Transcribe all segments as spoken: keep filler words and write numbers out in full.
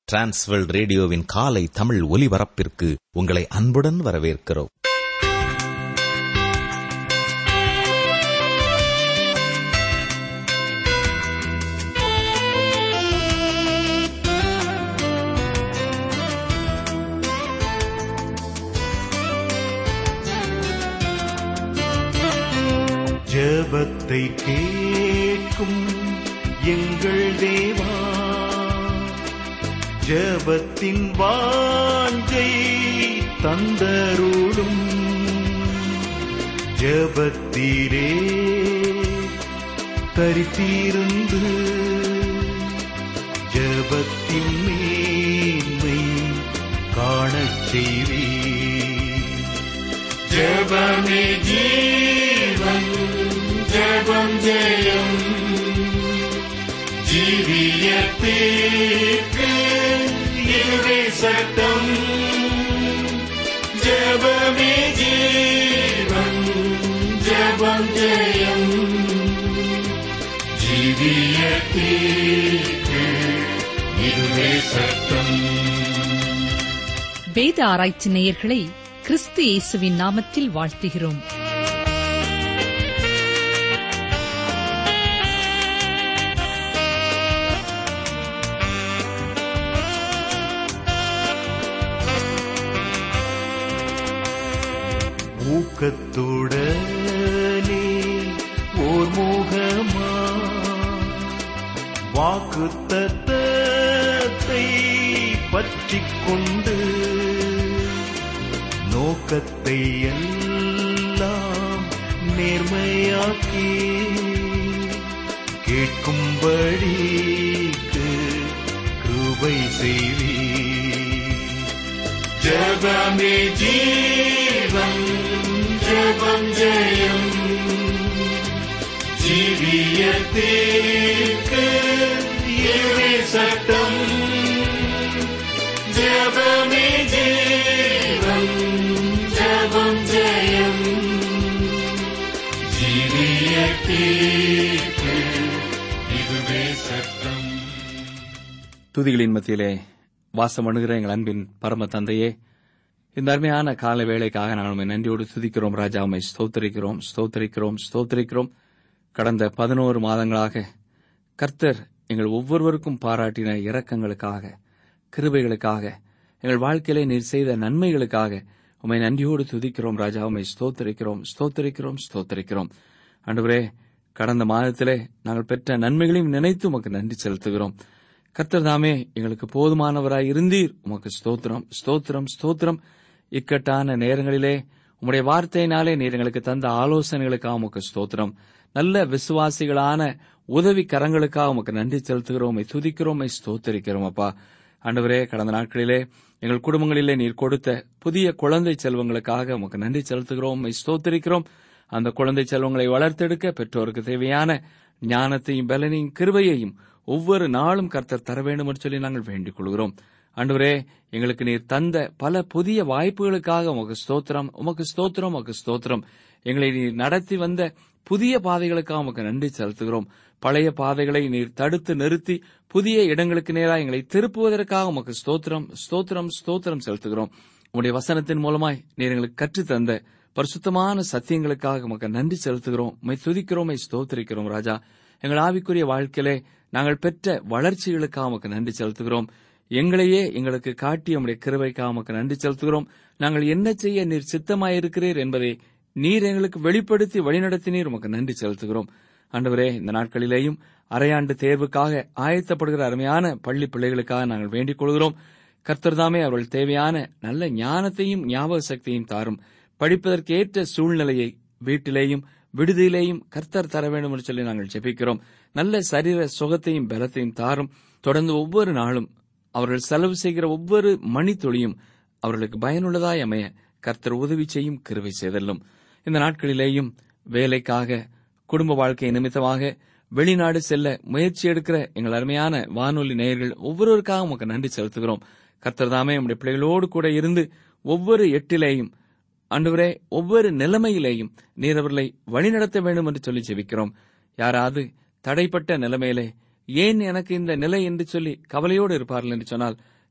Transworld ரேடியோவின் காலை தமிழ் ஒலிபரப்பிற்கு உங்களை அன்புடன் வரவேற்கிறோம். ஜெபத்தை கேட்கும் எங்கள் தேவா, ஜெபத்தின் வாஞ்சை தந்தருளும். ஜெபத்திலே தரித்திருந்து ஜெபத்தின் மேன்மை காணச் செய்வீர். ஜெபமே ஜீவன், ஜெபம் ஜெயம், ஜீவியத்திற்கு இதுவே சட்டம். ஜெபமே ஜீவன், ஜெபம் ஜெயம், ஜீவியத்திற்கு இதுவே சட்டம். வேத ஆராய்ச்சி நேயர்களை கிறிஸ்து இயேசுவின் நாமத்தில் வாழ்த்துகிறோம். ஊக்கத்துடனே ஓர் முகமா வாக்குத்தத்தத்தை பற்றிக் கொண்டு நோக்கத்தை எல்லாம் நேர்மையாக்கி கேட்கும்படிக்கு கிருபை செய்வீர். ஜெபமே ஜீவன், ஜெபம் ஜெயம், ஜீவியத்திற்கு இதுவே சட்டம். ஜெபமே ஜீவன், ஜெபம் ஜெயம், ஜீவியத்திற்கு இதுவே சட்டம். துதிகளின் மத்தியிலே வாசம் அணுகிற எங்கள் அன்பின் பரம தந்தையே, இந்த அருமையான கால வேளைக்காக நாங்கள் நன்றியோடு துதிக்கிறோம். ராஜா, உம்மை ஸ்தோத்தரிக்கிறோம், ஸ்தோத்தரிக்கிறோம், ஸ்தோத்தரிக்கிறோம். கடந்த பதினோரு மாதங்களாக கர்த்தர் எங்கள் ஒவ்வொருவருக்கும் பாராட்டின இரக்கங்களுக்காக, கிருபைகளுக்காக, எங்கள் வாழ்க்கையிலே நீர் செய்த நன்மைகளுக்காக உம்மை நன்றியோடு துதிக்கிறோம். ராஜா, உம்மை ஸ்தோத்தரிக்கிறோம், ஸ்தோத்தரிக்கிறோம், ஸ்தோத்தரிக்கிறோம். ஆண்டவரே, கடந்த மாதத்திலே நாங்கள் பெற்ற நன்மைகளையும் நினைத்து உமக்கு நன்றி செலுத்துகிறோம். கர்த்தர் தாமே எங்களுக்கு போதுமானவராய் இருந்தீர். உமக்கு ஸ்தோத்திரம், ஸ்தோத்திரம், ஸ்தோத்திரம். இக்கட்டான நேரங்களிலே உம்முடைய வார்த்தையினாலே நீர் எங்களுக்கு தந்த ஆலோசனைகளுக்காக உமக்கு ஸ்தோத்திரம். நல்ல விசுவாசிகளான உதவி கரங்களுக்காக உமக்கு நன்றி செலுத்துகிறோம், துதிக்கிறோம், ஸ்தோத்தரிக்கிறோம். அப்பா ஆண்டவரே, கடந்த நாட்களிலே எங்கள் குடும்பங்களிலே நீர் கொடுத்த புதிய குழந்தை செல்வங்களுக்காக உமக்கு நன்றி செலுத்துகிறோம், ஸ்தோத்தரிக்கிறோம். அந்த குழந்தை செல்வங்களை வளர்த்தெடுக்க பெற்றோருக்கு தேவையான ஞானத்தையும் பலனையும் கிருபையையும் ஒவ்வொரு நாளும் கர்த்தர் தர வேண்டும் என்று சொல்லி நாங்கள் வேண்டிக் கொள்கிறோம். ஆண்டவரே, எங்களுக்கு நீர் தந்த பல புதிய வாய்ப்புகளுக்காக உமக்கு ஸ்தோத்திரம், உமக்கு ஸ்தோத்திரம், உமக்கு ஸ்தோத்திரம். எங்களை நீர் நடத்தி வந்த புதிய பாதைகளுக்காக உமக்கு நன்றி செலுத்துகிறோம். பழைய பாதைகளை நீர் தடுத்து நிறுத்தி புதிய இடங்களுக்கு நேராக எங்களை திருப்புவதற்காக உமக்கு ஸ்தோத்திரம், ஸ்தோத்திரம், ஸ்தோத்திரம் செலுத்துகிறோம். உம்முடைய வசனத்தின் மூலமாய் நீர் எங்களுக்கு கற்றுத்தந்த பரிசுத்தமான சத்தியங்களுக்காக உமக்கு நன்றி செலுத்துகிறோம், உம்மை துதிக்கிறோம், ஸ்தோத்திரிக்கிறோம். ராஜா, எங்கள் ஆவிக்குரிய வாழ்க்கையிலே நாங்கள் பெற்ற வளர்ச்சிகளுக்காக உமக்கு நன்றி செலுத்துகிறோம். எங்களையே எங்களுக்கு காட்டி உம்முடைய கிருபைக்காக உமக்கு நன்றி செலுத்துகிறோம். நாங்கள் என்ன செய்ய நீர் சித்தமாயிருக்கிறீர் என்பதை நீர் எங்களுக்கு வெளிப்படுத்தி வழிநடத்தினீர், உமக்கு நன்றி செலுத்துகிறோம். ஆண்டவரே, இந்த நாட்களிலேயும் அரையாண்டு தேர்வுக்காக ஆயத்தப்படுகிற அருமையான பள்ளி பிள்ளைகளுக்காக நாங்கள் வேண்டிக் கொள்கிறோம். கர்த்தர்தாமே அவர்கள் தேவையான நல்ல ஞானத்தையும் ஞாபக சக்தியையும் தாரும். படிப்பதற்கு ஏற்ற சூழ்நிலையை வீட்டிலேயும் விடுதியிலேயும் கர்த்தர் தர வேண்டும் என்று சொல்லி நாங்கள் ஜெபிக்கிறோம். நல்ல சரீர சுகத்தையும் பலத்தையும் தாரும். தொடர்ந்து ஒவ்வொரு நாளும் அவர்கள் செலவு செய்கிற ஒவ்வொரு மணித்துளியும் அவர்களுக்கு பயனுள்ளதாய் அமைய கர்த்தர் உதவி செய்யும், கிருபை செய்தல்லும். இந்த நாட்களிலேயும் வேலைக்காக, குடும்ப வாழ்க்கை நிமித்தமாக வெளிநாடு செல்ல முயற்சி எடுக்கிற எங்கள் அருமையான வானொலி நேயர்கள் ஒவ்வொருவருக்காக உமக்கு நன்றி செலுத்துகிறோம். கர்த்தர் தாமே நம்முடைய பிள்ளைகளோடு கூட இருந்து ஒவ்வொரு எட்டிலேயும், ஆண்டவரே, ஒவ்வொரு நிலைமையிலேயும் நீர் அவர்களை வழிநடத்த வேண்டும் என்று சொல்லி ஜெபிக்கிறோம். யாராவது தடைப்பட்ட நிலைமையிலே ஏன் எனக்கு இந்த நிலை என்று சொல்லி கவலையோடு இருப்பார்கள் என்று சொன்னால்,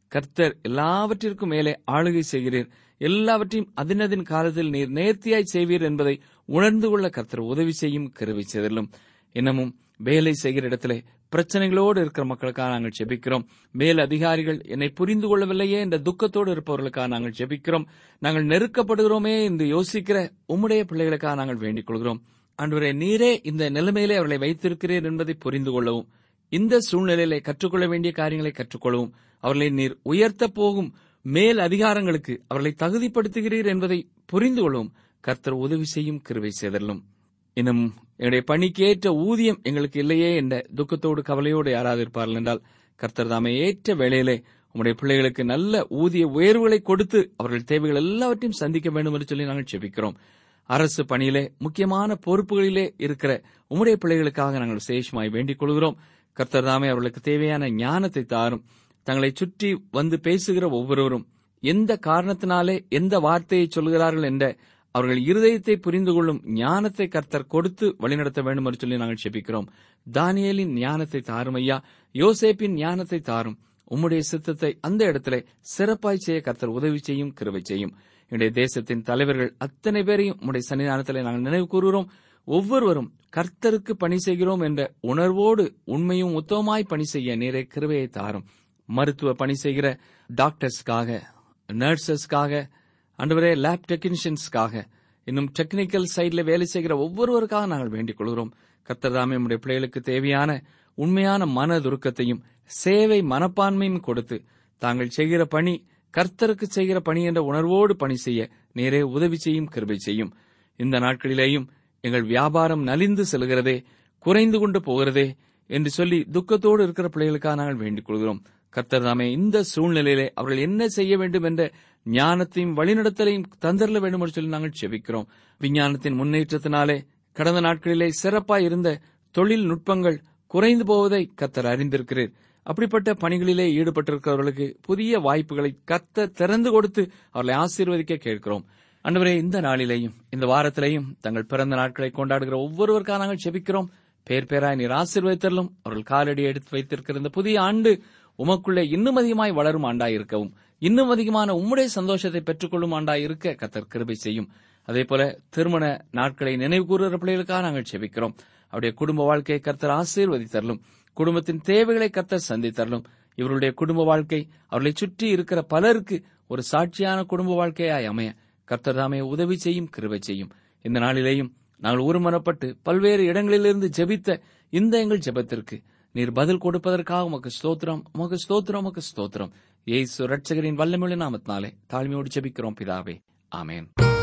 கர்த்தர் எல்லாவற்றிற்கும் மேலே ஆளுகை செய்கிறீர், எல்லாவற்றையும் அதினதின் காலத்தில் நீர் நேர்த்தியாய் செய்வீர் என்பதை உணர்ந்து கொள்ள கர்த்தர் உதவி செய்யும் கிருபை செய்தலும். இன்னமும் வேலை செய்கிற இடத்திலே பிரச்சனைகளோடு இருக்கிற மக்களுக்காக நாங்கள் ஜெபிக்கிறோம். மேல் அதிகாரிகள் என்னை புரிந்து கொள்ளவில்லையே என்ற துக்கத்தோடு இருப்பவர்களுக்காக நாங்கள் ஜெபிக்கிறோம். நாங்கள் நெருக்கப்படுகிறோமே என்று யோசிக்கிற உம்முடைய பிள்ளைகளுக்காக நாங்கள் வேண்டிக் கொள்கிறோம். ஆண்டவரே, நீரே இந்த நிலைமையிலே அவர்களை வைத்திருக்கிறீர் என்பதை புரிந்து கொள்ளவும், இந்த சூழ்நிலையிலே கற்றுக்கொள்ள வேண்டிய காரியங்களை கற்றுக்கொள்ளவும், அவர்களை நீர் உயர்த்த போகும் மேல் அதிகாரங்களுக்கு அவர்களை தகுதிப்படுத்துகிறீர் என்பதை புரிந்து கொள்ளவும் கர்த்தர் உதவி செய்யும் கிருபை செய்தலும். இன்னும் எங்களுடைய பணிக்கு ஏற்ற ஊதியம் எங்களுக்கு இல்லையே என்ற துக்கத்தோடு கவலையோடு யாராவது இருப்பார்கள் என்றால், கர்த்தர் தாமே ஏற்ற வேளையிலே உம்முடைய பிள்ளைகளுக்கு நல்ல ஊதிய உயர்வுகளை கொடுத்து அவர்கள் தேவைகள் எல்லாவற்றையும் சந்திக்க வேண்டும் என்று சொல்லி நாங்கள் ஜெபிக்கிறோம். அரசு பணியிலே முக்கியமான பொறுப்புகளிலே இருக்கிற உம்முடைய பிள்ளைகளுக்காக நாங்கள் விசேஷமாய் வேண்டிக் கொள்கிறோம். கர்த்தர் தாமே அவர்களுக்கு தேவையான ஞானத்தை தாரும். தங்களை சுற்றி வந்து பேசுகிற ஒவ்வொருவரும் எந்த காரணத்தினாலே எந்த வார்த்தையை சொல்கிறார்கள் என்ற அவர்கள் இருதயத்தை புரிந்து கொள்ளும் ஞானத்தை கர்த்தர் கொடுத்து வழிநடத்த வேண்டும் என்று சொல்லி நாங்கள் ஜெபிக்கிறோம். தானியேலின் ஞானத்தை தாரும் ஐயா, யோசேப்பின் ஞானத்தை தாரும். உம்முடைய சித்தத்தை அந்த இடத்திலே சிறப்பாய் செய்ய கர்த்தர் உதவி செய்யும் கிருபை செய்யும். என்னுடைய தேசத்தின் தலைவர்கள் அத்தனை பேரையும் உம்முடைய சன்னிதானத்திலே நாங்கள் நினைவு கூறுகிறோம். ஒவ்வொருவரும் கர்த்தருக்கு பணி செய்கிறோம் என்ற உணர்வோடு உண்மையும் உத்தமமாய் பணி செய்ய நீரே கிருபையை தாரும். மருத்துவ பணி செய்கிற டாக்டர்ஸ்க்காக, நர்சஸ்க்காக, ஆண்டவரே லேப் டெக்னீஷியன்ஸ்க்காக, இன்னும் டெக்னிக்கல் சைட்ல வேலை செய்கிற ஒவ்வொருவருக்காக நாங்கள் வேண்டிக் கொள்கிறோம். கர்த்தர் தாமே நம்முடைய பிள்ளைகளுக்கு தேவையான உண்மையான மனதுருக்கத்தையும் சேவை மனப்பான்மையும் கொடுத்து தாங்கள் செய்கிற பணி கர்த்தருக்கு செய்கிற பணி என்ற உணர்வோடு பணி செய்ய நேரே உதவி செய்யும் கிருபை செய்யும். இந்த நாட்களிலேயும் எங்கள் வியாபாரம் நலிந்து செல்கிறதே, குறைந்து கொண்டு போகிறதே என்று சொல்லி துக்கத்தோடு இருக்கிற பிள்ளைகளுக்காக நாங்கள் வேண்டிக் கொள்கிறோம். கர்த்தர் தாமே இந்த சூழ்நிலையிலே அவர்கள் என்ன செய்ய வேண்டும் என்ற ஞானத்தையும் வழிநடத்தலையும் தந்தரல வேண்டும் என்று சொல்லி நாங்கள் ஜெபிக்கிறோம். விஞ்ஞானத்தின் முன்னேற்றத்தினாலே கடந்த நாட்களிலே சிறப்பாய் இருந்த தொழில்நுட்பங்கள் குறைந்து போவதை கர்த்தர் அறிந்திருக்கிறீர். அப்படிப்பட்ட பணிகளிலே ஈடுபட்டிருக்கிறவர்களுக்கு புதிய வாய்ப்புகளை கர்த்தர் திறந்து கொடுத்து அவர்களை ஆசீர்வதிக்க கேட்கிறோம். ஆண்டவரே, இந்த நாளிலேயும் இந்த வாரத்திலேயும் தங்கள் பிறந்த நாட்களை கொண்டாடுகிற ஒவ்வொருவருக்காக நாங்கள் ஜெபிக்கிறோம். பேர் பேராய் நீர் ஆசீர்வதித்தரலும் அவர்கள் காலடி எடுத்து வைத்திருக்கிற இந்த புதிய ஆண்டு உமக்குள்ளே இன்னும் அதிகமாய் வளரும் ஆண்டாய் இருக்கவும், இன்னும் அதிகமான உம்முடைய சந்தோஷத்தை பெற்றுக்கொள்ளும் ஆண்டாய் இருக்க கர்த்தர் கிருபை செய்யும். அதே போல திருமண நாட்களை நினைவு கூறுகிற பிள்ளைகளுக்காக நாங்கள் ஜெபிக்கிறோம். அவருடைய குடும்ப வாழ்க்கையை கர்த்தர் ஆசீர்வதித்தரலும், குடும்பத்தின் தேவைகளை கர்த்தர் சந்தித்தரலும். இவருடைய குடும்ப வாழ்க்கை அவர்களை சுற்றி இருக்கிற பலருக்கு ஒரு சாட்சியான குடும்ப வாழ்க்கையாய் அமைய கர்த்தர் தாமே உதவி செய்யும் கிருபை செய்யும். இந்த நாளிலேயும் நாங்கள் ஒருமனப்பட்டு பல்வேறு இடங்களிலிருந்து ஜெபித்த இந்த எங்கள் ஜெபத்திற்கு நீர் பதில் கொடுப்பதற்காக உமக்கு ஸ்தோத்திரம், உமக்கு ஸ்தோத்திரம், உமக்கு ஸ்தோத்திரம். இயேசு ரட்சகரின் வல்லமையுள்ள நாமத்தினாலே தாழ்மையோடு ஜெபிக்கிறோம் பிதாவே, ஆமென்.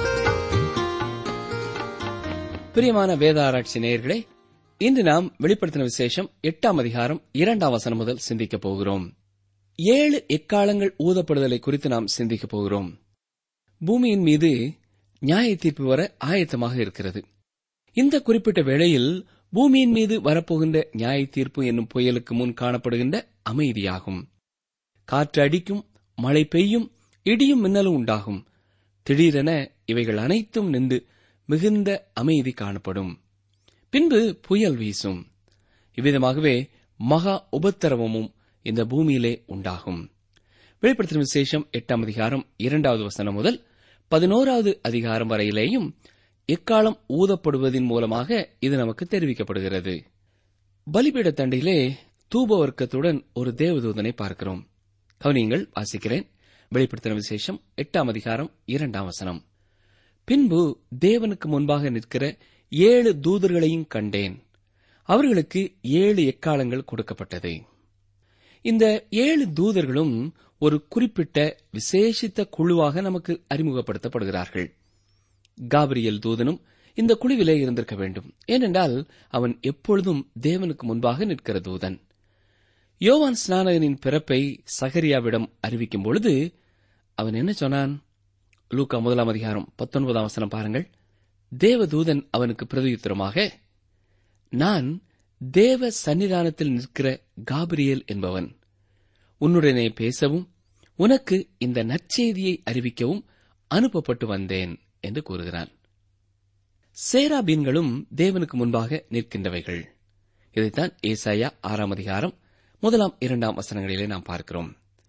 பிரியமான வேத ஆராய்ச்சி நேயர்களே, இன்று நாம் வெளிப்படுத்தின விசேஷம் எட்டாம் அதிகாரம் இரண்டாம் வசனம் முதல் சிந்திக்கப் போகிறோம். ஏழு எக்காலங்கள் ஊதப்படுதலை குறித்து நாம் சிந்திக்கப் போகிறோம். பூமியின் மீது நியாய தீர்ப்பு வர ஆயத்தமாக இருக்கிறது. இந்த குறிப்பிட்ட வேளையில் பூமியின் மீது வரப்போகின்ற நியாய தீர்ப்பு என்னும் புயலுக்கு முன் காணப்படுகின்ற அமைதியாகும். காற்று அடிக்கும், மழை பெய்யும், இடியும் மின்னலும் உண்டாகும். திடீரென இவைகள் அனைத்தும் நின்று மிகுந்த அமைதி காணப்படும். பின்பு புயல் வீசும். இவ்விதமாகவே மகா உபத்திரவமும் இந்த பூமியிலே உண்டாகும். வெளிப்படுத்தின விசேஷம் எட்டாம் அதிகாரம் இரண்டாவது வசனம் முதல் பதினோராவது அதிகாரம் வரையிலேயும் எக்காலம் ஊதப்படுவதன் மூலமாக இது நமக்கு தெரிவிக்கப்படுகிறது. பலிபீட தண்டிலே தூபவர்க்கத்துடன் ஒரு தேவதூதனை பார்க்கிறோம். கவனியங்கள், வாசிக்கிறேன். வெளிப்படுத்தின விசேஷம் எட்டாம் அதிகாரம் இரண்டாம் வசனம். பின்பு தேவனுக்கு முன்பாக நிற்கிற ஏழு தூதர்களையும் கண்டேன். அவர்களுக்கு ஏழு எக்காலங்கள் கொடுக்கப்பட்டது. இந்த ஏழு தூதர்களும் ஒரு குறிப்பிட்ட விசேஷித்த குழுவாக நமக்கு அறிமுகப்படுத்தப்படுகிறார்கள். காபிரியல் தூதனும் இந்த குழுவிலே இருந்திருக்க வேண்டும். ஏனென்றால் அவன் எப்பொழுதும் தேவனுக்கு முன்பாக நிற்கிற தூதன். யோவான் ஸ்நானகனின் பிறப்பை சகரியாவிடம் அறிவிக்கும் பொழுது அவன் என்ன சொன்னான்? லூக்கா முதலாம் அதிகாரம் பத்தொன்பதாம் வசனம் பாருங்கள். தேவதூதன் அவனுக்கு பிரதியுத்தரமாக, நான் தேவ சன்னிதானத்தில் நிற்கிற காபிரியல் என்பவன். உன்னுடனே பேசவும் உனக்கு இந்த நற்செய்தியை அறிவிக்கவும் அனுப்பப்பட்டு வந்தேன் என்று கூறுகிறான். சேராபீன்களும் தேவனுக்கு முன்பாக நிற்கின்றவைகள். இதைத்தான் ஏசாயா ஆறாம் அதிகாரம் முதலாம் இரண்டாம் வசனங்களிலே நாம் பார்க்கிறோம்.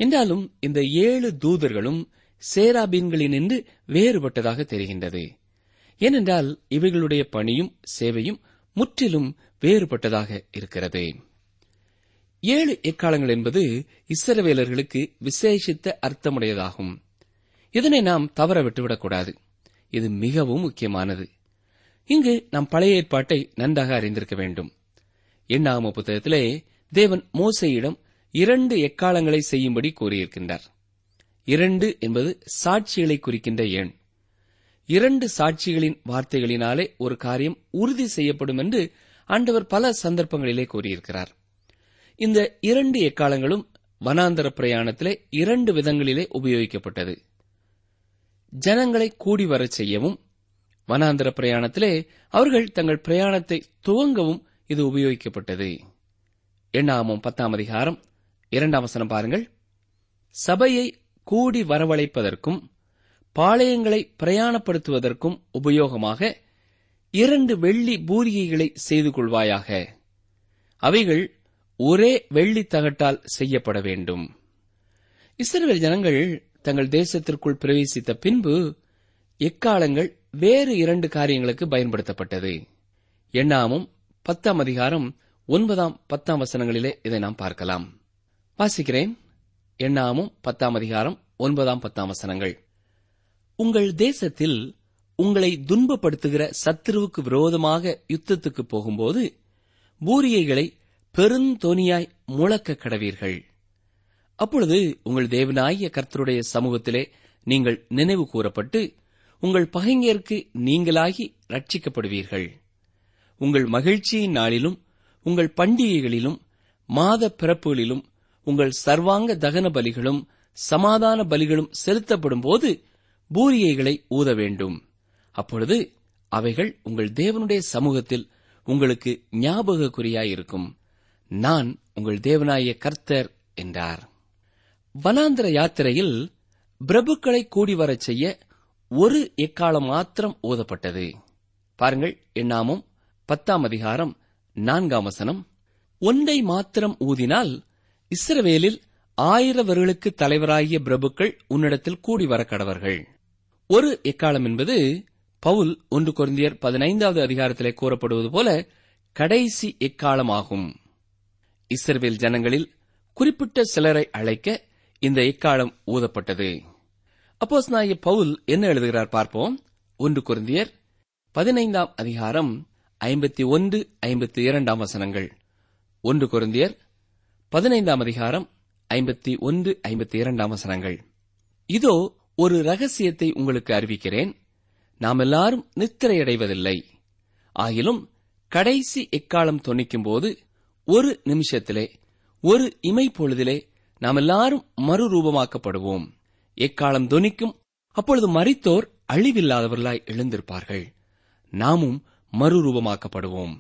என்றாலும் இந்த ஏழு தூதர்களும் சேராபீன்களினின்று வேறுபட்டதாக தெரிகின்றது. ஏனென்றால் இவைகளுடைய பணியும் சேவையும் முற்றிலும் வேறுபட்டதாக இருக்கிறது. ஏழு எக்காலங்கள் என்பது இஸ்ரவேலர்களுக்கு விசேஷித்த அர்த்தமுடையதாகும். இதனை நாம் தவற விட்டுவிடக்கூடாது. இது மிகவும் முக்கியமானது. இங்கு நாம் பழைய ஏற்பாட்டை நன்றாக அறிந்திருக்க வேண்டும். எண்ணாகம புத்தகத்திலே தேவன் மோசேயிடம் இரண்டு எக்காலங்களை செய்யும்படி கூறியிருக்கின்றார். இரண்டு என்பது சாட்சிகளை குறிக்கின்ற எண். இரண்டு சாட்சிகளின் வார்த்தைகளினாலே ஒரு காரியம் உறுதி செய்யப்படும் என்று ஆண்டவர் பல சந்தர்ப்பங்களிலே கூறியிருக்கிறார். இந்த இரண்டு எக்காலங்களும் வனாந்தர பிரயாணத்திலே இரண்டு விதங்களிலே உபயோகிக்கப்பட்டது. ஜனங்களை கூடி வரச் செய்யவும், வனாந்தர பிரயாணத்திலே அவர்கள் தங்கள் பிரயாணத்தை துவங்கவும் இது உபயோகிக்கப்பட்டது. எண்ணாகமம் பத்தாம் அதிகாரம் இரண்டாம் வசனம் பாருங்கள். சபையை கூடி வரவழைப்பதற்கும் பாளையங்களை பிரயாணப்படுத்துவதற்கும் உபயோகமாக இரண்டு வெள்ளி பூரிகைகளை செய்து கொள்வாயாக. அவைகள் ஒரே வெள்ளி தகட்டால் செய்யப்பட வேண்டும். இஸ்ரவேல் ஜனங்கள் தங்கள் தேசத்திற்குள் பிரவேசித்த பின்பு எக்காலங்கள் வேறு இரண்டு காரியங்களுக்கு பயன்படுத்தப்பட்டது. எண்ணாகமம் பத்தாம் அதிகாரம் ஒன்பதாம் பத்தாம் வசனங்களிலே இதை நாம் பார்க்கலாம். வாசிக்கிறேன். எண்ணாகமம் பத்தாம் அதிகாரம் ஒன்பதாம் பத்தாம் வசனங்கள். உங்கள் தேசத்தில் உங்களை துன்பப்படுத்துகிற சத்துருவுக்கு விரோதமாக யுத்தத்துக்கு போகும்போது பூரியைகளை பெருந்தொனியாய் முழக்க கடவீர்கள். அப்பொழுது உங்கள் தேவனாகிய கர்த்தருடைய சமூகத்திலே நீங்கள் நினைவு கூறப்பட்டு உங்கள் பகைஞருக்கு நீங்களாகி ரட்சிக்கப்படுவீர்கள். உங்கள் மகிழ்ச்சியின் நாளிலும் உங்கள் பண்டிகைகளிலும் மாத பிறப்புகளிலும் உங்கள் சர்வாங்க தகன பலிகளும் சமாதான பலிகளும் செலுத்தப்படும் போது பூரியைகளை ஊத வேண்டும். அப்பொழுது அவைகள் உங்கள் தேவனுடைய சமூகத்தில் உங்களுக்கு ஞாபக குறியாயிருக்கும். நான் உங்கள் தேவனாகிய கர்த்தர் என்றார். வனாந்தர யாத்திரையில் பிரபுக்களை கூடி வரச் செய்ய ஒரு எக்காலம் மாத்திரம் ஊதப்பட்டது. பாருங்கள், எண்ணாகமம் பத்தாம் அதிகாரம் நான்காம் வசனம். ஒன்றை மாத்திரம் ஊதினால் இஸ்ரவேலில் ஆயிரவர்களுக்கு தலைவராகிய பிரபுக்கள் உன்னிடத்தில் கூடி வர கடவர்கள். ஒரு எக்காலம் என்பது பவுல் ஒன்று கொரிந்தியர் பதினைந்தாவது அதிகாரத்திலே கூறப்படுவது போல கடைசி எக்காலமாகும். இஸ்ரவேல் ஜனங்களில் குறிப்பிட்ட சிலரை அழைக்க இந்த எக்காலம் ஊதப்பட்டது. அப்போஸ்தலனாகிய பவுல் என்ன எழுதுகிறார் பார்ப்போம். ஒன்று கொரிந்தியர் பதினைந்தாம் அதிகாரம் ஐம்பத்தி ஒன்று ஐம்பத்தி இரண்டாம் வசனங்கள். ஒன்று கொரிந்தியர் பதினைந்தாம் அதிகாரம் ஐம்பத்தி ஒன்று ஐம்பத்தி இரண்டாம் வசனங்கள். இதோ ஒரு ரகசியத்தை உங்களுக்கு அறிவிக்கிறேன். நாம் எல்லாரும் நித்திரையடைவதில்லை. ஆகிலும் கடைசி எக்காலம் தொனிக்கும் போது ஒரு நிமிஷத்திலே, ஒரு இமை பொழுதிலே நாம் எல்லாரும் மறுரூபமாக்கப்படுவோம். எக்காலம் தொனிக்கும், அப்பொழுது மரித்தோர் அழிவில்லாதவர்களாய் எழுந்திருப்பார்கள். நாமும் மறுரூபமாக்கப்படுவோம்.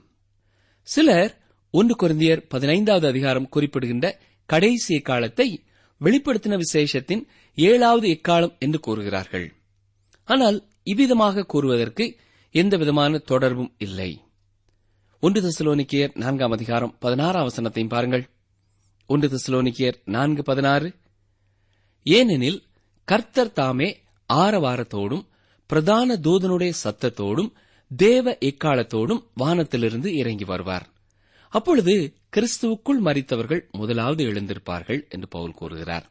சிலர் ஒன்று கொரிந்தியர் பதினைந்தாவது அதிகாரம் குறிப்பிடுகின்ற கடைசி எக்காலத்தை வெளிப்படுத்தின விசேஷத்தின் ஏழாவது எக்காலம் என்று கூறுகிறார்கள். ஆனால் இவ்விதமாக கூறுவதற்கு எந்த விதமான தொடர்பும் இல்லை. ஒன்று தெசலோனிக்கேயர் நான்காம் அதிகாரம் பதினாறாம் வசனத்தையும் பாருங்கள். ஒன்று தெசலோனிக்கேயர் நான்கு பதினாறு. ஏனெனில் கர்த்தர் தாமே ஆரவாரத்தோடும் பிரதான தூதனுடைய சத்தத்தோடும் தேவ எக்காலத்தோடும் வானத்திலிருந்து இறங்கி வருவார். அப்பொழுது கிறிஸ்துவுக்குள் மரித்தவர்கள் முதலாவது எழுந்திருப்பார்கள் என்று பவுல் கூறுகிறார்.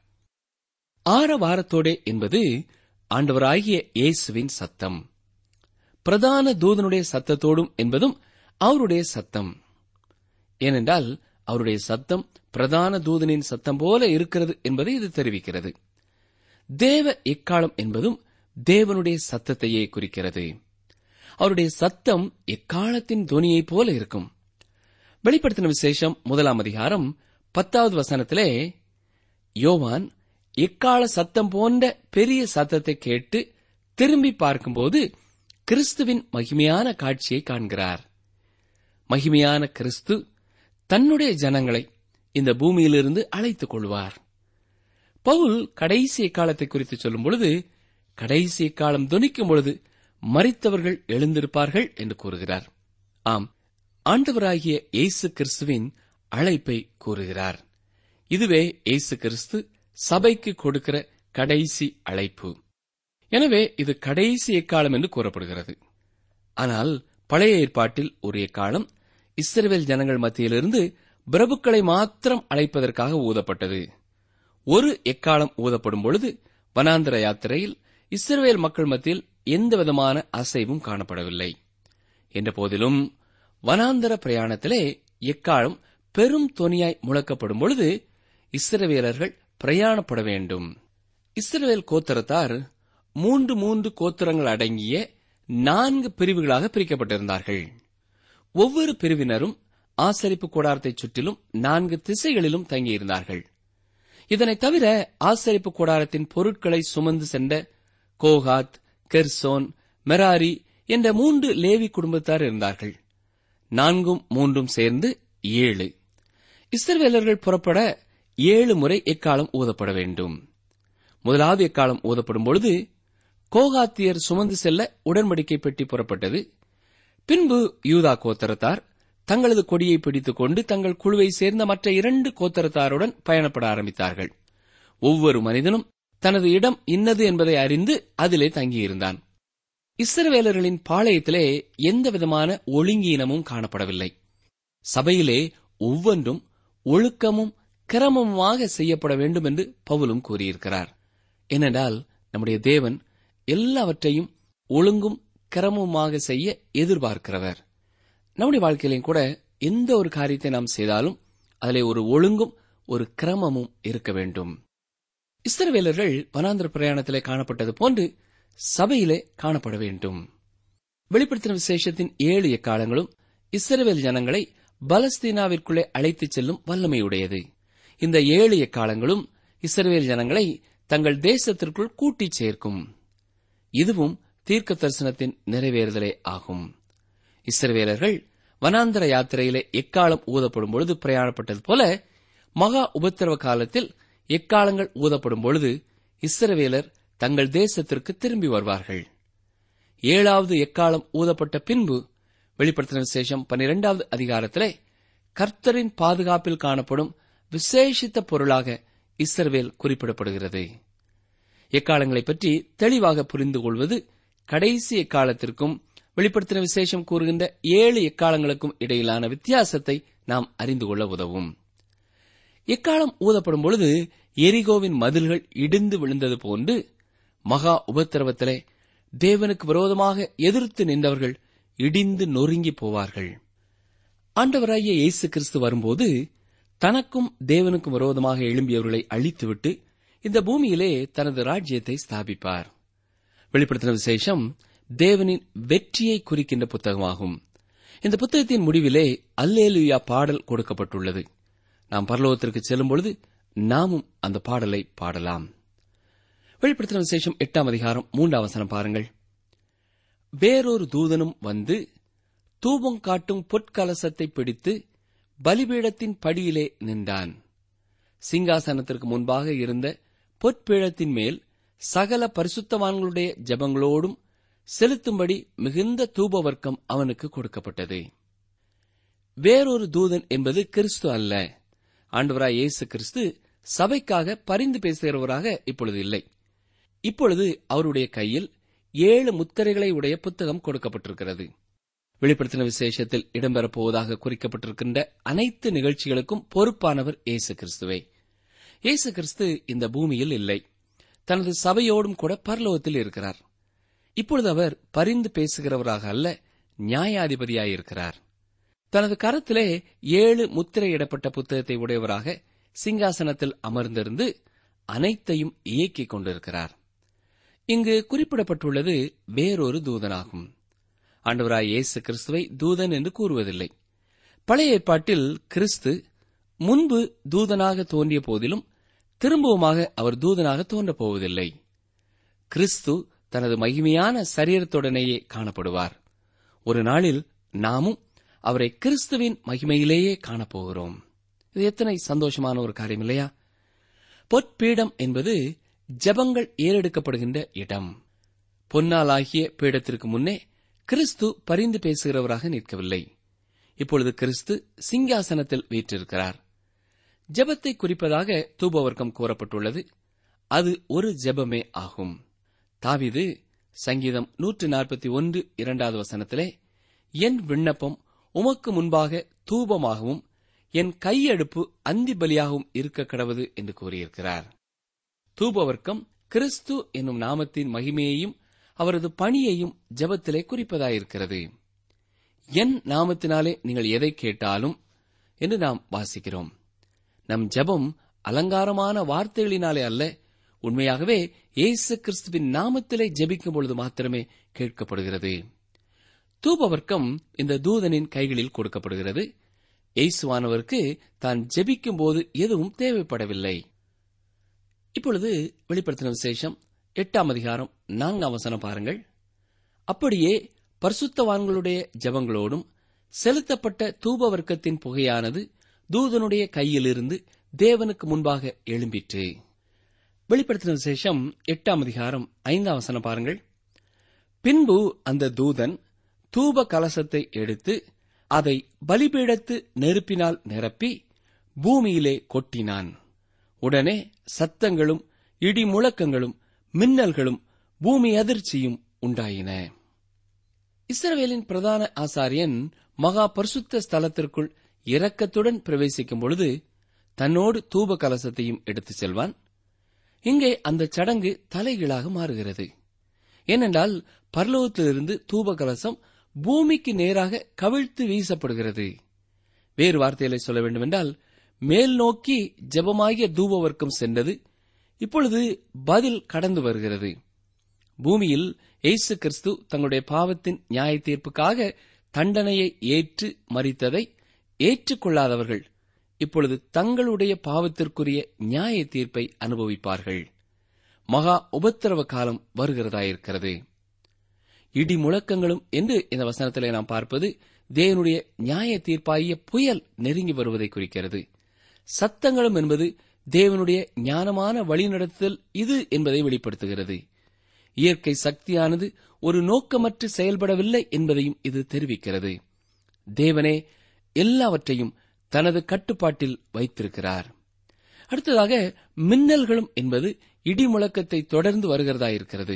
ஆரவாரத்தோடே என்பது ஆண்டவராகிய இயேசுவின் சத்தம். பிரதான தூதனுடைய சத்தத்தோடும் என்பதும் அவருடைய சத்தம். ஏனென்றால் அவருடைய சத்தம் பிரதான தூதனின் சத்தம் போல இருக்கிறது என்பதை இது தெரிவிக்கிறது. தேவ எக்காலம் என்பதும் தேவனுடைய சத்தத்தையே குறிக்கிறது. அவருடைய சத்தம் எக்காலத்தின் துணியைப் போல இருக்கும். வெளிப்படுத்தின விசேஷம் முதலாம் அதிகாரம் பத்தாவது வசனத்திலே யோவான் எக்கால சத்தம் போன்ற பெரிய சத்தத்தை கேட்டு திரும்பி பார்க்கும்போது கிறிஸ்துவின் மகிமையான காட்சியை காண்கிறார். மகிமையான கிறிஸ்து தன்னுடைய ஜனங்களை இந்த பூமியிலிருந்து அழைத்துக் கொள்வார். பவுல் கடைசி எக்காலத்தை குறித்து சொல்லும் பொழுது, கடைசி எக்காலம் தொனிக்கும் பொழுது மரித்தவர்கள் எழுந்திருப்பார்கள் என்று கூறுகிறார். ஆம், ஆண்டவராகிய இயேசு கிறிஸ்துவின் அழைப்பை கூறுகிறார். இதுவே இயேசு கிறிஸ்து சபைக்கு கொடுக்கிற கடைசி அழைப்பு. எனவே இது கடைசி எக்காலம் என்று கூறப்படுகிறது. ஆனால் பழைய ஏற்பாட்டில் ஒரு எக்காலம் இஸ்ரவேல் ஜனங்கள் மத்தியிலிருந்து பிரபுக்களை மாத்திரம் அழைப்பதற்காக ஊதப்பட்டது. ஒரு எக்காலம் ஊதப்படும் பொழுது வனாந்தர யாத்திரையில் இஸ்ரவேல் மக்கள் மத்தியில் எந்தவிதமான அசைவும் காணப்படவில்லை. என்ற போதிலும் வனாந்தர பிரயாணத்திலே எக்காலம் பெரும் தொனியாய் முழக்கப்படும் பொழுது இஸ்ரவேலர்கள் பிரயாணப்பட வேண்டும். இஸ்ரவேல் கோத்திரத்தார் மூன்று மூன்று கோத்திரங்கள் அடங்கிய நான்கு பிரிவுகளாக பிரிக்கப்பட்டிருந்தார்கள். ஒவ்வொரு பிரிவினரும் ஆசரிப்பு கூடாரத்தைச் சுற்றிலும் நான்கு திசைகளிலும் தங்கியிருந்தார்கள். இதனைத் தவிர ஆசரிப்பு கூடாரத்தின் பொருட்களை சுமந்து சென்ற கோகாத், கெர்சோன், மெராரி என்ற மூன்று லேவி குடும்பத்தார் இருந்தார்கள். நான்கும் மூன்றும் சேர்ந்து ஏழு. இஸ்ரவேலர்கள் புறப்பட ஏழு முறை எக்காலம் ஊதப்பட வேண்டும். முதலாவது எக்காலம் ஊதப்படும் பொழுது கோகாத்தியர் சுமந்து செல்ல உடன்படிக்கை பெட்டி புறப்பட்டது. பின்பு யூதா கோத்திரத்தார் தங்களது கொடியை பிடித்துக் கொண்டு தங்கள் குழுவை சேர்ந்த மற்ற இரண்டு கோத்திரத்தாருடன் பயணப்பட ஆரம்பித்தார்கள். ஒவ்வொரு மனிதனும் தனது இடம் இன்னது என்பதை அறிந்து அதிலே தங்கியிருந்தான். இஸ்ரவேலர்களின் பாளையத்திலே எந்தவிதமான ஒழுங்கீனமும் காணப்படவில்லை. சபையிலே ஒவ்வொன்றும் ஒழுக்கமும் கிரமமாக செய்யப்பட வேண்டும் என்று பவுலும் கூறியிருக்கிறார். ஏனென்றால் நம்முடைய தேவன் எல்லாவற்றையும் ஒழுங்கும் கிரமமாக செய்ய எதிர்பார்க்கிறவர். நம்முடைய வாழ்க்கையிலும் கூட எந்த ஒரு காரியத்தை நாம் செய்தாலும் அதிலே ஒரு ஒழுங்கும் ஒரு கிரமமும் இருக்க வேண்டும். இஸ்ரவேலர்கள் வனாந்தர பிரயாணத்திலே காணப்பட்டது போன்று சபையிலே காணப்பட வேண்டும். வெளிப்படுத்தின விசேஷத்தின் ஏழு எக்காலங்களும் இஸ்ரவேல் ஜனங்களை பலஸ்தீனாவிற்குள்ளே அழைத்துச் செல்லும் வல்லமையுடையது. இந்த ஏழு எக்காலங்களும் இஸ்ரவேல் ஜனங்களை தங்கள் தேசத்திற்குள் கூட்டிச் சேர்க்கும். இதுவும் தீர்க்க தரிசனத்தின் நிறைவேறுதலே ஆகும். இஸ்ரவேலர்கள் வனாந்தர யாத்திரையிலே எக்காலம் ஊதப்படும் பொழுது பிரயாணப்பட்டது போல மகா உபத்திரவ காலத்தில் எக்காலங்கள் ஊதப்படும் பொழுது இஸ்ரவேலர் தங்கள் தேசத்திற்கு திரும்பி வருவார்கள். ஏழாவது எக்காலம் ஊதப்பட்ட பின்பு வெளிப்படுத்தின விசேஷம் பன்னிரெண்டாவது அதிகாரத்திலே கர்த்தரின் பாதுகாப்பில் காணப்படும் விசேஷித்த பொருளாக இஸ்ரவேல் குறிப்பிடப்படுகிறது. எக்காலங்களை பற்றி தெளிவாக புரிந்து கொள்வது கடைசி எக்காலத்திற்கும் வெளிப்படுத்தின விசேஷம் கூறுகின்ற ஏழு எக்காலங்களுக்கும் இடையிலான வித்தியாசத்தை நாம் அறிந்து கொள்ள உதவும். எக்காலம் ஊதப்படும் பொழுது எரிகோவின் மதில்கள் இடிந்து விழுந்தது போன்று மகா உபத்திரவத்திலே தேவனுக்கு விரோதமாக எதிர்த்து நின்றவர்கள் இடிந்து நொறுங்கி போவார்கள். ஆண்டவராகிய இயேசு கிறிஸ்து வரும்போது தனக்கும் தேவனுக்கும் விரோதமாக எழும்பியவர்களை அழித்துவிட்டு இந்த பூமியிலே தனது ராஜ்யத்தை ஸ்தாபிப்பார். வெளிப்படுத்தின விசேஷம் தேவனின் வெற்றியை குறிக்கின்ற புத்தகமாகும். இந்த புத்தகத்தின் முடிவிலே அல்லேலூயா பாடல் கொடுக்கப்பட்டுள்ளது. நாம் பரலோகத்திற்கு செல்லும் பொழுது நாமும் அந்த பாடலை பாடலாம். வெளிப்படுத்தின விசேஷம் எட்டாம் அதிகாரம் மூன்றாம் வசனம் பாருங்கள். வேறொரு தூதனும் வந்து தூபம் காட்டும் பொற்கலசத்தை பிடித்து பலிபீடத்தின் படியிலே நின்றான். சிங்காசனத்திற்கு முன்பாக இருந்த பொற்பீடத்தின் மேல் சகல பரிசுத்தவான்களுடைய ஜெபங்களோடும் செலுத்தும்படி மிகுந்த தூபவர்க்கம் அவனுக்கு கொடுக்கப்பட்டது. வேறொரு தூதன் என்பது கிறிஸ்து அல்ல. ஆண்டவராய் இயேசு கிறிஸ்து சபைக்காக பரிந்து பேசுகிறவராக இப்பொழுது இல்லை. இப்பொழுது அவருடைய கையில் ஏழு முத்திரைகளை உடைய புத்தகம் கொடுக்கப்பட்டிருக்கிறது. வெளிப்படுத்தின விசேஷத்தில் இடம்பெறப் போவதாக குறிக்கப்பட்டிருக்கின்ற அனைத்து நிகழ்ச்சிகளுக்கும் பொறுப்பானவர் இயேசு கிறிஸ்துவே. இயேசு கிறிஸ்து இந்த பூமியில் இல்லை. தனது சபையோடும் கூட பரலோகத்தில் இருக்கிறார். இப்பொழுது அவர் பரிந்து பேசுகிறவராக அல்ல, நியாயாதிபதியாயிருக்கிறார். தனது கரத்திலே ஏழு முத்திரையிடப்பட்ட புத்தகத்தை உடையவராக சிங்காசனத்தில் அமர்ந்திருந்து அனைத்தையும் இயக்கிக் கொண்டிருக்கிறார். இங்கு குறிப்பிடப்பட்டுள்ளது வேறொரு தூதனாகும். ஆண்டவராய் இயேசு கிறிஸ்துவை தூதன் என்று கூறுவதில்லை. பழைய ஏற்பாட்டில் கிறிஸ்து முன்பு தூதனாக தோன்றிய போதிலும் திரும்பவுமாக அவர் தூதனாக தோன்றப் போவதில்லை. கிறிஸ்து தனது மகிமையான சரீரத்துடனேயே காணப்படுவார். ஒரு நாளில் நாமும் அவரை கிறிஸ்துவின் மகிமையிலேயே காணப்போகிறோம். இது எத்தனை சந்தோஷமான ஒரு காரியம் இல்லையா? பொற்பீடம் என்பது ஜெபங்கள் ஏறெடுக்கப்படுகின்ற இடம். பொன்னாலாகிய பீடத்திற்கு முன்னே கிறிஸ்து பரிந்து பேசுகிறவராக நிற்கவில்லை. இப்பொழுது கிறிஸ்து சிங்காசனத்தில் வீற்றிருக்கிறார். ஜெபத்தை குறிப்பதாக தூபவர்க்கம் கூறப்பட்டுள்ளது. அது ஒரு ஜெபமே ஆகும். தாவீது சங்கீதம் நூற்று நாற்பத்தி ஒன்று இரண்டாவது வசனத்திலே, என் விண்ணப்பம் உமக்கு முன்பாக தூபமாகவும் என் கையெடுப்பு அந்தி பலியாகவும் இருக்க கடவது என்று கூறியிருக்கிறார். தூபவர்க்கம் கிறிஸ்து என்னும் நாமத்தின் மகிமையையும் அவரது பணியையும் ஜெபத்திலே குறிப்பதாயிருக்கிறது. என் நாமத்தினாலே நீங்கள் எதை கேட்டாலும் என்று நாம் வாசிக்கிறோம். நம் ஜெபம் அலங்காரமான வார்த்தைகளினாலே அல்ல, உண்மையாகவே இயேசு கிறிஸ்துவின் நாமத்திலே ஜெபிக்கும் பொழுது மாத்திரமே கேட்கப்படுகிறது. தூபவர்க்கம் இந்த தூதனின் கைகளில் கொடுக்கப்படுகிறது. இயேசுவானவருக்கு தான் ஜெபிக்கும் போது எதுவும் தேவைப்படவில்லை. இப்பொழுது வெளிப்படுத்தின விசேஷம் எட்டாம் அதிகாரம் நான்காம் வசனம் பாருங்கள். அப்படியே பரிசுத்தவான்களுடைய ஜெபங்களோடும் செலுத்தப்பட்ட தூபவர்க்கத்தின் புகையானது தூதனுடைய கையிலிருந்து தேவனுக்கு முன்பாக எழும்பிற்று. வெளிப்படுத்தின விசேஷம் எட்டாம் அதிகாரம் ஐந்தாம் வசனம் பாருங்கள். பின்பு அந்த தூதன் தூப கலசத்தை எடுத்து அதை பலிபீடத்து நெருப்பினால் நிரப்பி பூமியிலே கொட்டினான். உடனே சத்தங்களும் இடி முழக்கங்களும் மின்னல்களும் பூமி அதிர்ச்சியும் உண்டாயின. இஸ்ரவேலின் பிரதான ஆசாரியன் மகா பரிசுத்த ஸ்தலத்திற்குள் இரக்கத்துடன் பிரவேசிக்கும் பொழுது தன்னோடு தூப கலசத்தையும் எடுத்துச் செல்வான். இங்கே அந்த சடங்கு தலைகீழாக மாறுகிறது. ஏனென்றால் பரலோகத்திலிருந்து தூப கலசம் பூமிக்கு நேராக கவிழ்த்து வீசப்படுகிறது. வேறு வார்த்தைகளை சொல்ல வேண்டுமென்றால், மேல் நோக்கி ஜெபமாகிய தூபவர்க்கம் சென்றது, இப்பொழுது பதில் கடந்து வருகிறது. பூமியில் இயேசு கிறிஸ்து தங்களுடைய பாவத்தின் நியாய தீர்ப்புக்காக தண்டனையை ஏற்று மரித்ததை ஏற்றுக்கொள்ளாதவர்கள் இப்பொழுது தங்களுடைய பாவத்திற்குரிய நியாய தீர்ப்பை அனுபவிப்பார்கள். மகா உபத்திரவ காலம் வருகிறதாயிருக்கிறது. இடி முழக்கங்களும் என்று இந்த வசனத்திலே நாம் பார்ப்பது தேவனுடைய நியாய தீர்ப்பாகிய புயல் நெருங்கி வருவதை குறிக்கிறது. சத்தங்களும் என்பது தேவனுடைய ஞானமான வழிநடத்துதல் இது என்பதை வெளிப்படுத்துகிறது. இயற்கை சக்தியானது ஒரு நோக்கமற்று செயல்படவில்லை என்பதையும் இது தெரிவிக்கிறது. தேவனே எல்லாவற்றையும் தனது கட்டுப்பாட்டில் வைத்திருக்கிறார். அடுத்ததாக மின்னல்களும் என்பது இடி முழக்கத்தை தொடர்ந்து வருகிறதாயிருக்கிறது.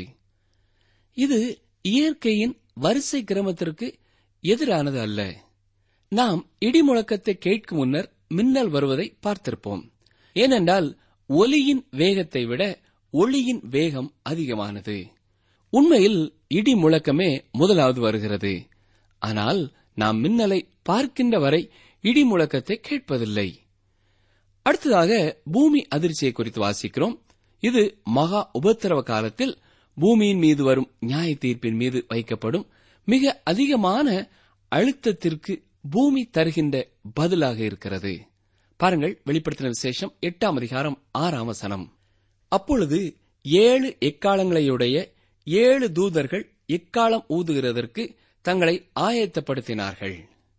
இது இயற்கையின் வரிசை கிரமத்திற்கு எதிரானது அல்ல. நாம் இடி முழக்கத்தை கேட்கும் முன்னர் மின்னல் வருவதை பார்த்திருப்போம். ஏனென்றால் ஒலியின் வேகத்தை விட ஒளியின் வேகம் அதிகமானது. உண்மையில் இடி முழக்கமே முதலாவது வருகிறது. ஆனால் நாம் மின்னலை பார்க்கின்ற வரை இடி முழக்கத்தை கேட்பதில்லை. அடுத்ததாக பூமி அதிர்ச்சியை குறித்து வாசிக்கிறோம். இது மகா உபத்திரவ காலத்தில் பூமியின் மீது வரும் நியாய தீர்ப்பின் மீது வைக்கப்படும் மிக அதிகமான அழுத்தத்திற்கு பூமி தருகின்ற பதிலாக இருக்கிறது. பாருங்கள், வெளிப்படுத்தின விசேஷம் எட்டாம் அதிகாரம் ஆறாம் வசனம். அப்பொழுது ஏழு எக்காலங்களையுடைய ஏழு தூதர்கள் எக்காலம் ஊதுகிறதற்கு தங்களை ஆயத்தப்படுத்தினார்கள்.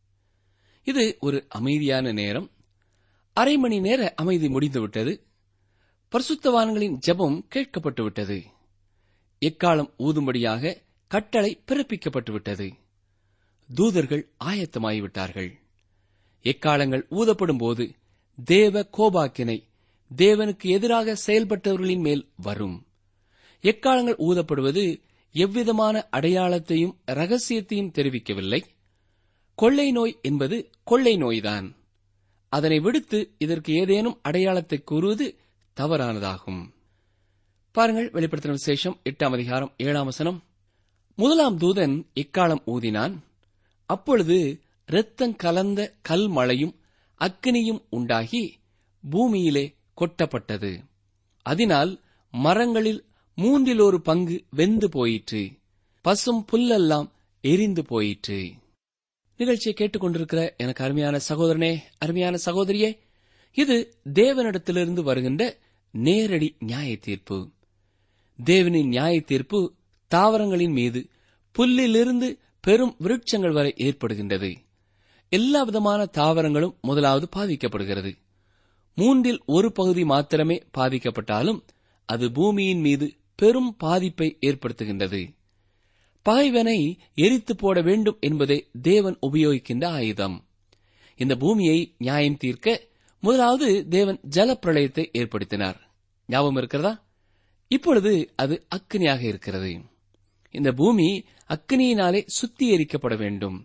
இது ஒரு அமைதியான நேரம். அரை மணி நேர அமைதி முடிந்துவிட்டது. பரிசுத்தவான்களின் ஜெபம் கேட்கப்பட்டுவிட்டது. எக்காலம் ஊதும்படியாக கட்டளை பிறப்பிக்கப்பட்டுவிட்டது. தூதர்கள் ஆயத்தமாகிவிட்டார்கள். எக்காலங்கள் ஊதப்படும் போது தேவ கோபாக்கினை தேவனுக்கு எதிராக செயல்பட்டவர்களின் மேல் வரும். எக்காலங்கள் ஊதப்படுவது எவ்விதமான அடையாளத்தையும் ரகசியத்தையும் தெரிவிக்கவில்லை. கொள்ளை நோய் என்பது கொள்ளை நோய்தான். அதனை விடுத்து இதற்கு ஏதேனும் அடையாளத்தை கூறுவது தவறானதாகும். பாருங்கள், வெளிப்படுத்தின விசேஷம் எட்டாம் அதிகாரம் ஏழாம் வசனம். முதலாம் தூதன் எக்காலம் ஊதினான். அப்பொழுது இரத்தம் கலந்த கல் மழையும் அக்கினியும் உண்டாகி பூமியிலே கொட்டப்பட்டது. அதனால் மரங்களில் மூன்றில் ஒரு பங்கு வெந்து போயிற்று. பசும் புல்லெல்லாம் எரிந்து போயிற்று. நிகழ்ச்சியை கேட்டுக் கொண்டிருக்கிற எனக்கு அருமையான சகோதரனே, அருமையான சகோதரியே, இது தேவனிடத்திலிருந்து வருகின்ற நேரடி நியாய தீர்ப்பு. தேவனின் நியாய தீர்ப்பு தாவரங்களின் மீது, புல்லிலிருந்து பெரும் விருட்சங்கள் வரை ஏற்படுகின்றது. எல்லா விதமான தாவரங்களும் முதலாவது பாதிக்கப்படுகிறது. மூன்றில் ஒரு பகுதி மாத்திரமே பாதிக்கப்பட்டாலும் அது பூமியின் மீது பெரும் பாதிப்பை ஏற்படுத்துகின்றது. பகைவனை எரித்து போட வேண்டும் என்பதே தேவன் உபயோகிக்கின்ற ஆயுதம். இந்த பூமியை நியாயம் தீர்க்க முதலாவது தேவன் ஜலப்பிரளயத்தை ஏற்படுத்தினார். ஞாபகம் இருக்கிறதா? இப்பொழுது அது அக்கினியாக இருக்கிறது. இந்த பூமி அக்கினியினாலே சுத்திகரிக்கப்பட வேண்டும்.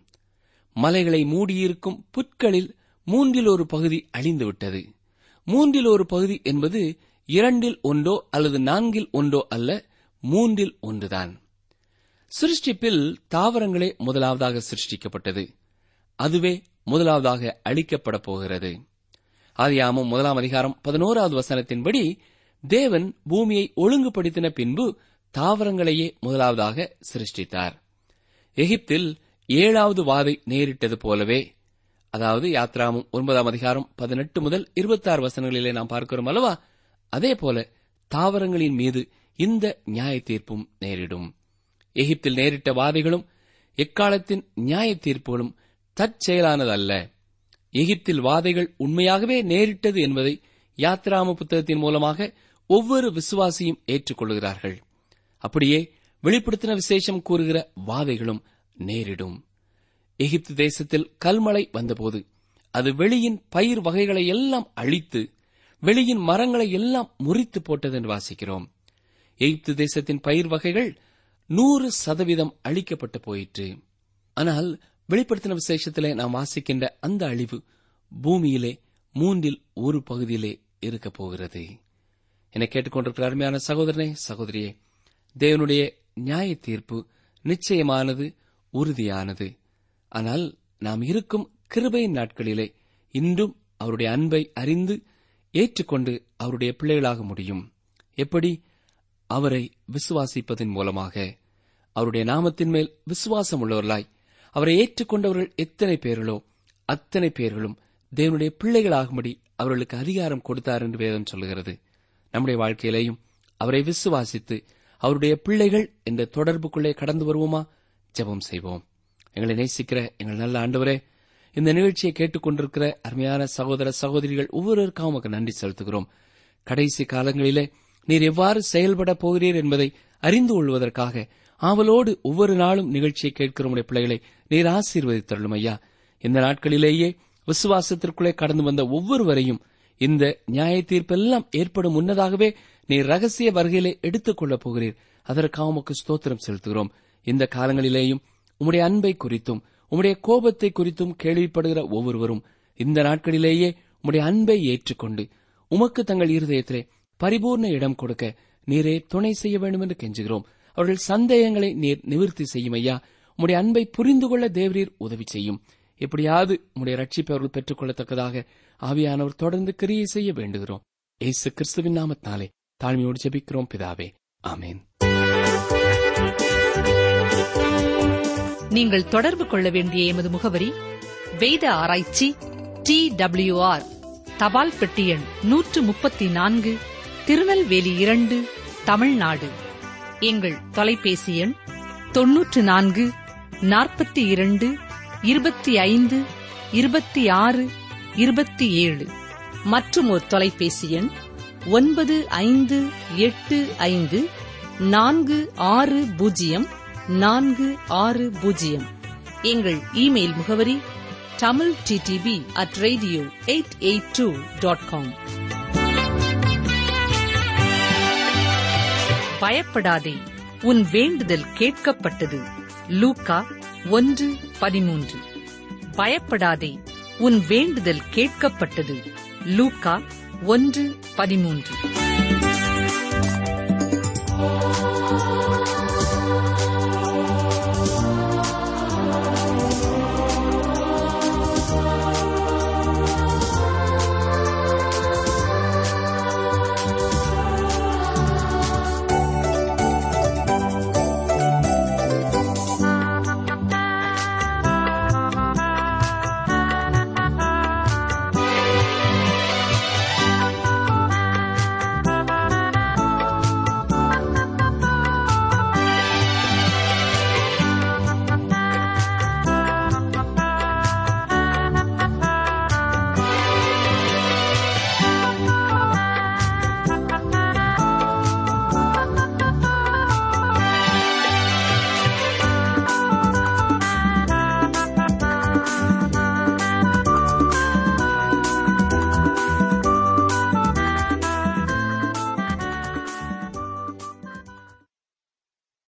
மலைகளை மூடியிருக்கும் புற்களில் மூன்றில் ஒரு பகுதி அழிந்துவிட்டது. மூன்றில் ஒரு பகுதி என்பது இரண்டில் ஒன்றோ அல்லது நான்கில் ஒன்றோ அல்ல, மூன்றில் ஒன்றுதான். சிருஷ்டிப்பில் தாவரங்களே முதலாவதாக சிருஷ்டிக்கப்பட்டது. அதுவே முதலாவதாக அழிக்கப்பட போகிறது. ஆதியாகமம் முதலாம் அதிகாரம் பதினோராவது வசனத்தின்படி தேவன் பூமியை ஒழுங்குபடுத்தின பின்பு தாவரங்களையே முதலாவதாக சிருஷ்டித்தார். எகிப்தில் ஏழாவது வாதை நேரிட்டது போலவே, அதாவது யாத்ராகமம் ஒன்பதாம் அதிகாரம் பதினெட்டு முதல் இருபத்தி ஆறு வசனங்களிலே நாம் பார்க்கிறோம் அல்லவா, அதே போல தாவரங்களின் மீது இந்த நியாய தீர்ப்பும் நேரிடும். எகிப்தில் நேரிட்ட வாதைகளும் எக்காலத்தின் நியாய தீர்ப்புகளும் தற்செயலானதல்ல. எகிப்தில் வாதைகள் உண்மையாகவே நேரிட்டது என்பதை யாத்ராகம புத்தகத்தின் மூலமாக ஒவ்வொரு விசுவாசியும் ஏற்றுக்கொள்கிறார்கள். அப்படியே வெளிப்படுத்தின விசேஷம் கூறுகிற வாதைகளும் நேரிடும். எகிப்து தேசத்தில் கல்மழை வந்தபோது அது வெளியின் பயிர் வகைகளை எல்லாம் அழித்து வெளியின் மரங்களை எல்லாம் முறித்து போட்டது என்று வாசிக்கிறோம். எகிப்து தேசத்தின் பயிர் வகைகள் நூறு சதவீதம் அழிக்கப்பட்டு போயிற்று. ஆனால் வெளிப்படுத்தின விசேஷத்திலே நாம் வாசிக்கின்ற அந்த அழிவு பூமியிலே மூன்றில் ஒரு பகுதியிலே இருக்கப் போகிறது. என்னை கேட்டுக்கொண்டிருக்கிற அருமையான சகோதரனே, சகோதரியே, தேவனுடைய நியாய தீர்ப்பு நிச்சயமானது, உறுதியானது. ஆனால் நாம் இருக்கும் கிருபையின் நாட்களிலே இன்றும் அவருடைய அன்பை அறிந்து ஏற்றுக்கொண்டு அவருடைய பிள்ளைகளாக முடியும். எப்படி? அவரை விசுவாசிப்பதன் மூலமாக. அவருடைய நாமத்தின் மேல் விசுவாசம் உள்ளவர்களாய் அவரை ஏற்றுக்கொண்டவர்கள் எத்தனை பேர்களோ அத்தனை பேர்களும் தேவனுடைய பிள்ளைகளாகும்படி அவர்களுக்கு அதிகாரம் கொடுத்தார் என்று வேதம் சொல்கிறது. நம்முடைய வாழ்க்கையிலேயும் அவரை விசுவாசித்து அவருடைய பிள்ளைகள் என்ற தொடர்புக்குள்ளே கடந்து வருவோமா? ஜெபம் செய்வோம். எங்களை நேசிக்கிற எங்கள் நல்ல ஆண்டவரே, இந்த நிகழ்ச்சியை கேட்டுக்கொண்டிருக்கிற அருமையான சகோதர சகோதரிகள் ஒவ்வொருவருக்காக உமக்கு நன்றி செலுத்துகிறோம். கடைசி காலங்களிலே நீர் எவ்வாறு செயல்பட போகிறீர் என்பதை அறிந்து கொள்வதற்காக ஆவலோடு ஒவ்வொரு நாளும் நிகழ்ச்சியை கேட்கிற உடைய பிள்ளைகளை நீர் ஆசீர்வதித்தருளும் ஐயா. இந்த நாட்களிலேயே விசுவாசத்திற்குள்ளே கடந்து வந்த ஒவ்வொருவரையும் இந்த நியாய தீர்ப்பெல்லாம் ஏற்படும் முன்னதாகவே நீர் ரகசிய வருகையிலே எடுத்துக் கொள்ளப் போகிறீர். அதற்காக உமக்கு ஸ்தோத்திரம் செலுத்துகிறோம். இந்த காலங்களிலேயும் உம்முடைய அன்பை குறித்தும் உம்முடைய கோபத்தை குறித்தும் கேள்விப்படுகிற ஒவ்வொருவரும் இந்த நாட்களிலேயே உம்முடைய அன்பை ஏற்றுக்கொண்டு உமக்கு தங்கள் இருதயத்திலே பரிபூர்ண இடம் கொடுக்க நீரே துணை செய்ய வேண்டும் என்று கெஞ்சுகிறோம். அவர்கள் சந்தேகங்களை நீர் நிவர்த்தி செய்யும் ஐயா. உம்முடைய அன்பை புரிந்து கொள்ள தேவரீர் உதவி செய்யும். எப்படியாவது உம்முடைய ரட்சிப்பை அவர்கள் பெற்றுக் கொள்ளத்தக்கதாக ஆவியானவர் தொடர்ந்து கிரியை செய்ய வேண்டுகிறோம். இயேசு கிறிஸ்துவின் நாமத்தினாலே தாழ்மையோடு ஜெபிக்கிறோம் பிதாவே, ஆமென். நீங்கள் தொடர்பு கொள்ள வேண்டிய எமது முகவரி: வேத ஆராய்ச்சி, டி டபிள்யூ ஆர், தபால் பெட்டி எண் நூற்று முப்பத்தி நான்கு, திருநெல்வேலி இரண்டு, தமிழ்நாடு. எங்கள் தொலைபேசி எண் தொன்னூற்று நான்கு நாற்பத்தி இரண்டு இருபத்தி ஐந்து இருபத்தி ஆறு இருபத்தி ஏழு. மற்றும் ஒரு தொலைபேசி எண் ஒன்பது ஐந்து எட்டு ஐந்து நான்கு ஆறு பூஜ்ஜியம் நான்கு ஆறு பூஜ்ஜியம். எங்கள் இமெயில் முகவரி Tamil DTP at radio eight eight two dot com. பயப்படாதே, உன் வேண்டுதல் கேட்கப்பட்டது. லூக்கா ஒன்று பதிமூன்று. பயப்படாதே, உன் வேண்டுதல் கேட்கப்பட்டது. லூக்கா ஒன்று பதிமூன்று.